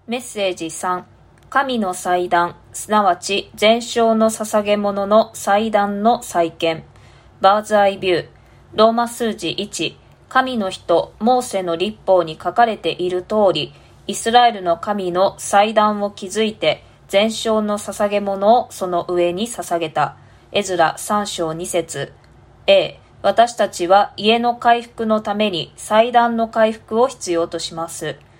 メッセージ3、神の祭壇、すなわち全焼の捧げ物の祭壇の再建、バーズアイビュー、ローマ数字1、神の人、モーセの律法に書かれている通り、イスラエルの神の祭壇を築いて、全焼の捧げ物をその上に捧げた。エズラ3章2節 A、私たちは家の回復のために祭壇の回復を必要とします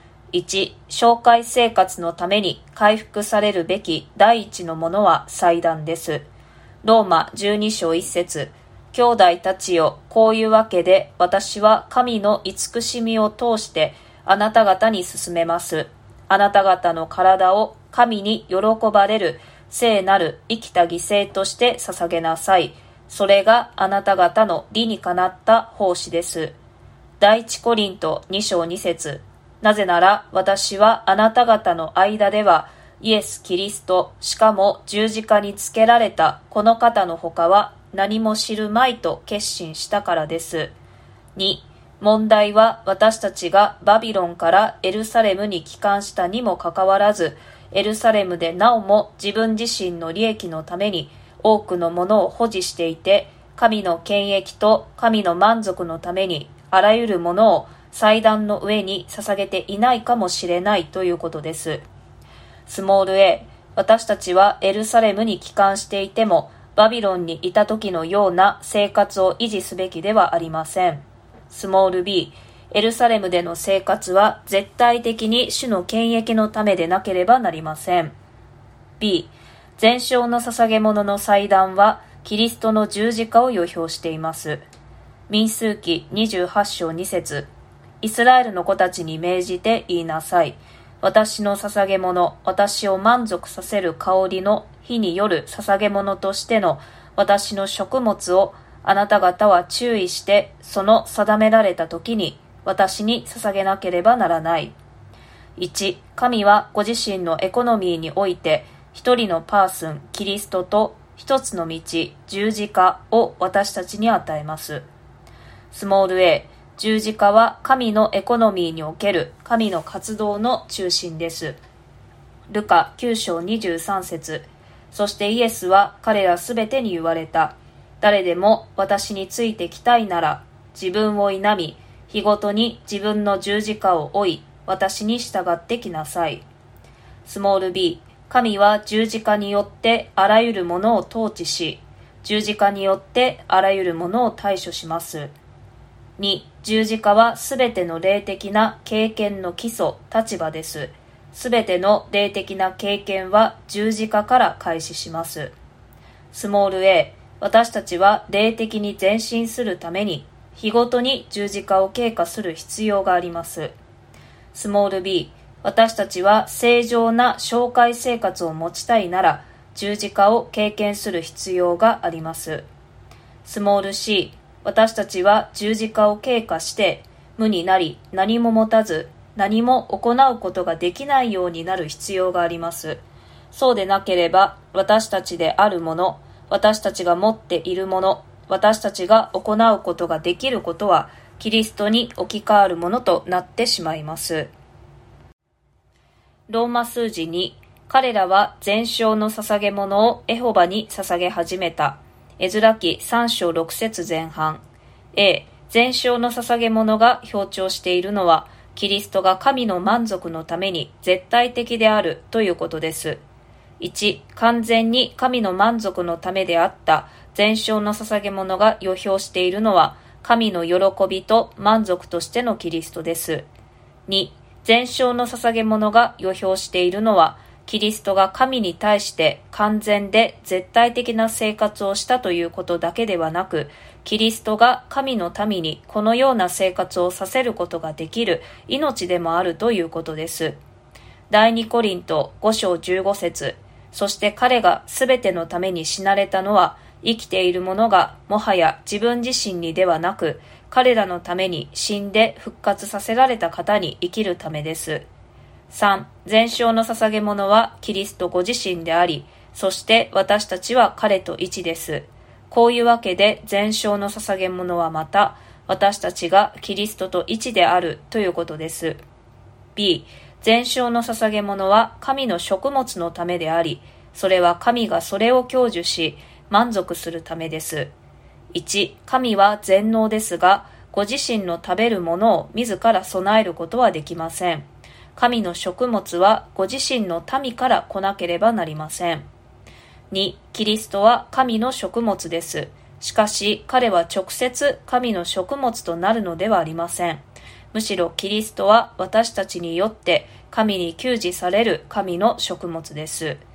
。1、紹介生活のために回復されるべき第一のものは祭壇です。ローマ12章1節、兄弟たちよ、こういうわけで私は神の慈しみを通してあなた方に勧めます。あなた方の体を神に喜ばれる聖なる生きた犠牲として捧げなさい。それがあなた方の理にかなった奉仕です。第一コリント2章2節、なぜなら私はあなた方の間ではイエス・キリスト、しかも十字架につけられたこの方のほかは何も知るまいと決心したからです。2、問題は私たちがバビロンからエルサレムに帰還したにもかかわらず、エルサレムでなおも自分自身の利益のために多くのものを保持していて、神の権益と神の満足のためにあらゆるものを祭壇の上に捧げていないかもしれないということです。スモール a、 私たちはエルサレムに帰還していてもバビロンにいた時のような生活を維持すべきではありません。スモール b、 エルサレムでの生活は絶対的に主の権益のためでなければなりません。 b、 全焼の捧げ物の祭壇はキリストの十字架を予表しています。民数記28章2節、イスラエルの子たちに命じて言いなさい。私の捧げ物、私を満足させる香りの火による捧げ物としての私の食物をあなた方は注意してその定められた時に私に捧げなければならない。1、神はご自身のエコノミーにおいて一人のパーソン、キリストと一つの道、十字架を私たちに与えます。スモール a、十字架は神のエコノミーにおける神の活動の中心です。ルカ9章23節、そしてイエスは彼らすべてに言われた。誰でも私についてきたいなら、自分を否み、日ごとに自分の十字架を追い、私に従ってきなさい。スモール b、神は十字架によってあらゆるものを統治し、十字架によってあらゆるものを対処します。2、十字架はすべての霊的な経験の基礎、立場です。すべての霊的な経験は十字架から開始します。スモール a、私たちは霊的に前進するために日ごとに十字架を経過する必要があります。スモール b、私たちは正常な紹介生活を持ちたいなら十字架を経験する必要があります。スモール c、私たちは十字架を経過して無になり何も持たず何も行うことができないようになる必要があります。そうでなければ私たちであるもの、私たちが持っているもの、私たちが行うことができることはキリストに置き換わるものとなってしまいます。ローマ数字2、彼らは全焼の捧げ物をエホバに捧げ始めた。エズラ記3章6節前半。A、全焼の捧げ物が強調しているのはキリストが神の満足のために絶対的であるということです。1、完全に神の満足のためであった全焼の捧げ物が予表しているのは神の喜びと満足としてのキリストです。2、全焼の捧げ物が予表しているのはキリストが神に対して完全で絶対的な生活をしたということだけではなく、キリストが神の民にこのような生活をさせることができる命でもあるということです。第2コリント5章15節、そして彼がすべてのために死なれたのは、生きている者がもはや自分自身にではなく、彼らのために死んで復活させられた方に生きるためです。3、全焼の捧げ物はキリストご自身であり、そして私たちは彼と一です。こういうわけで全焼の捧げ物はまた、私たちがキリストと一であるということです。B、 全焼の捧げ物は神の食物のためであり、それは神がそれを享受し、満足するためです。1、神は全能ですが、ご自身の食べるものを自ら備えることはできません。神の食物はご自身の民から来なければなりません。2、キリストは神の食物です。しかし彼は直接神の食物となるのではありません。むしろキリストは私たちによって神に給仕される神の食物です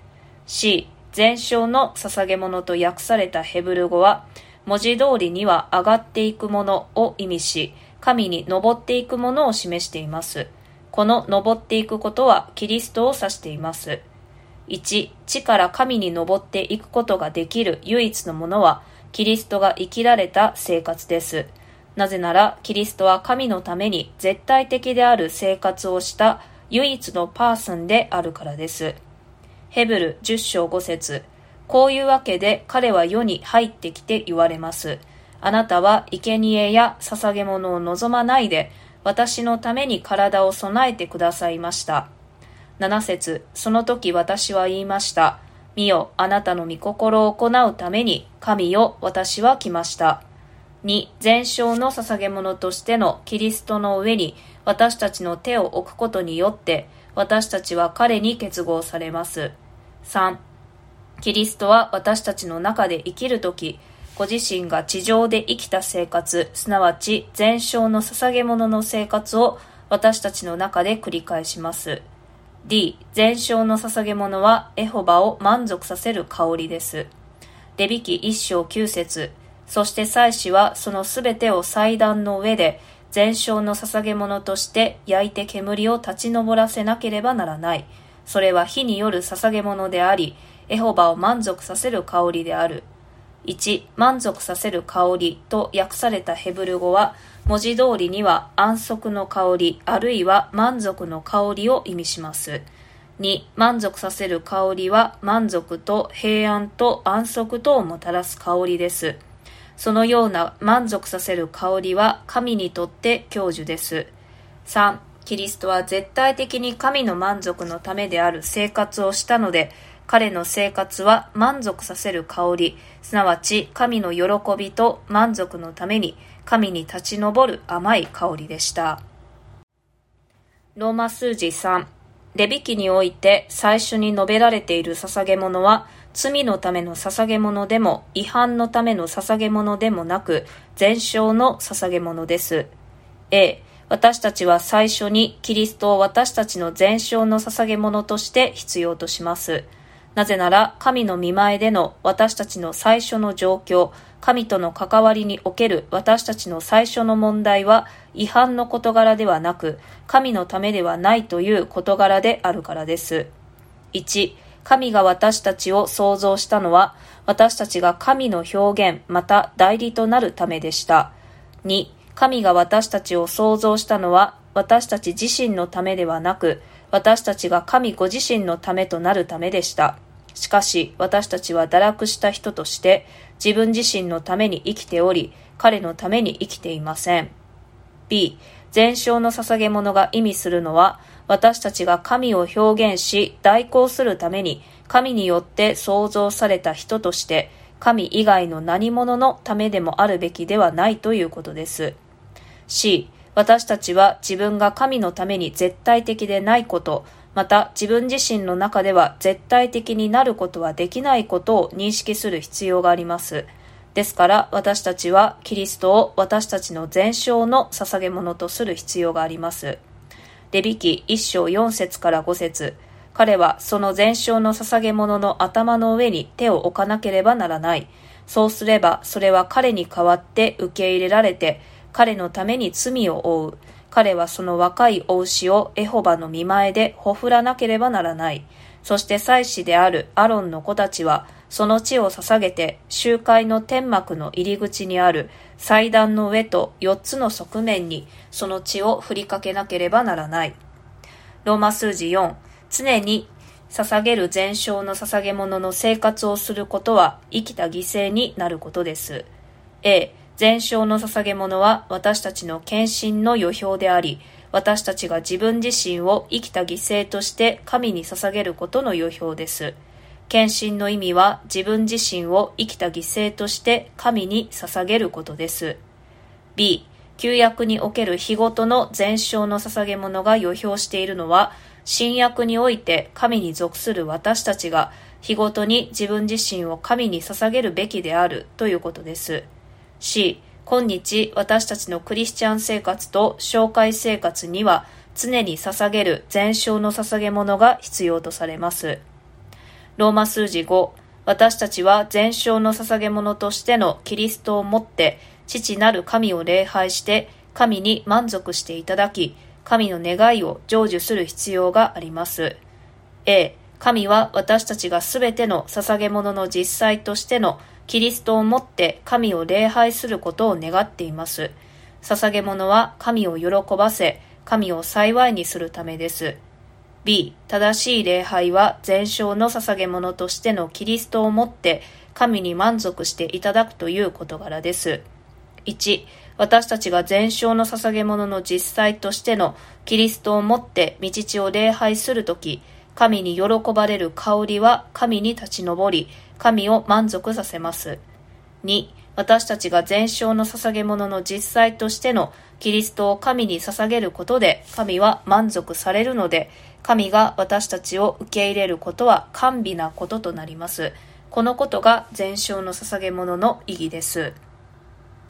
。C、全焼の捧げ物と訳されたヘブル語は、文字通りには上がっていくものを意味し、神に昇っていくものを示しています。この昇っていくことはキリストを指しています。1、地から神に昇っていくことができる唯一のものは、キリストが生きられた生活です。なぜなら、キリストは神のために絶対的である生活をした唯一のパーソンであるからです。ヘブル10章5節、こういうわけで彼は世に入ってきて言われます。あなたは生贄や捧げ物を望まないで、私のために体を備えてくださいました。7節、その時私は言いました。見よ、あなたの御心を行うために、神よ、私は来ました。2、全焼の捧げ物としてのキリストの上に私たちの手を置くことによって、私たちは彼に結合されます。3、キリストは私たちの中で生きるとき、ご自身が地上で生きた生活、すなわち全焼の捧げ物の生活を私たちの中で繰り返します。D、全焼の捧げ物はエホバを満足させる香りです。レビ記1章9節、そして祭司はそのすべてを祭壇の上で全焼の捧げ物として焼いて煙を立ち上らせなければならない。それは火による捧げ物であり、エホバを満足させる香りである。1、満足させる香りと訳されたヘブル語は、文字通りには安息の香り、あるいは満足の香りを意味します。2、満足させる香りは満足と平安と安息とをもたらす香りです。そのような満足させる香りは神にとって享受です。3、キリストは絶対的に神の満足のためである生活をしたので、彼の生活は満足させる香り、すなわち神の喜びと満足のために神に立ち上る甘い香りでした。ローマ数字3、レビ記において最初に述べられている捧げ物は、罪のための捧げ物でも違反のための捧げ物でもなく、全焼の捧げ物です。A、私たちは最初にキリストを私たちの全焼の捧げ物として必要とします。なぜなら神の御前での私たちの最初の状況、神との関わりにおける私たちの最初の問題は違反の事柄ではなく、神のためではないという事柄であるからです。1、神が私たちを創造したのは、私たちが神の表現また代理となるためでした。2、神が私たちを創造したのは、私たち自身のためではなく、私たちが神ご自身のためとなるためでした。しかし私たちは堕落した人として自分自身のために生きており、彼のために生きていません。B、全焼の捧げ物が意味するのは、私たちが神を表現し代行するために神によって創造された人として神以外の何者のためでもあるべきではないということです。C、私たちは自分が神のために絶対的でないこと、また自分自身の中では絶対的になることはできないことを認識する必要があります。ですから私たちはキリストを私たちの全焼の捧げ物とする必要があります。レビ記1章4節から5節、彼はその全焼の捧げ物の頭の上に手を置かなければならない。そうすればそれは彼に代わって受け入れられて、彼のために罪を負う。彼はその若いお牛をエホバの御前でほふらなければならない。そして祭司であるアロンの子たちは、その血を捧げて、集会の天幕の入り口にある祭壇の上と4つの側面に、その血を振りかけなければならない。ローマ数字4、常に捧げる全焼の捧げ物の生活をすることは、生きた犠牲になることです。A、全焼の捧げ物は私たちの献身の予表であり、 私たちが自分自身を生きた犠牲として神に捧げることの予表です。献身の意味は自分自身を生きた犠牲として神に捧げることです。B、旧約における日ごとの全焼の捧げ物が予表しているのは、新約において神に属する私たちが日ごとに自分自身を神に捧げるべきであるということです。C、今日私たちのクリスチャン生活と教会生活には常に捧げる全焼の捧げ物が必要とされます。ローマ数字5、私たちは全焼の捧げ物としてのキリストをもって父なる神を礼拝して神に満足していただき、神の願いを成就する必要があります。A、神は私たちがすべての捧げ物の実際としてのキリストをもって神を礼拝することを願っています。捧げ物は神を喜ばせ、神を幸いにするためです。B、正しい礼拝は全焼の捧げ物としてのキリストをもって神に満足していただくという事柄です。1、私たちが全焼の捧げ物の実際としてのキリストをもって御父を礼拝するとき、神に喜ばれる香りは神に立ち上り、神を満足させます。2、私たちが全焼の捧げ物の実際としてのキリストを神に捧げることで神は満足されるので、神が私たちを受け入れることは甘美なこととなります。このことが全焼の捧げ物の意義です。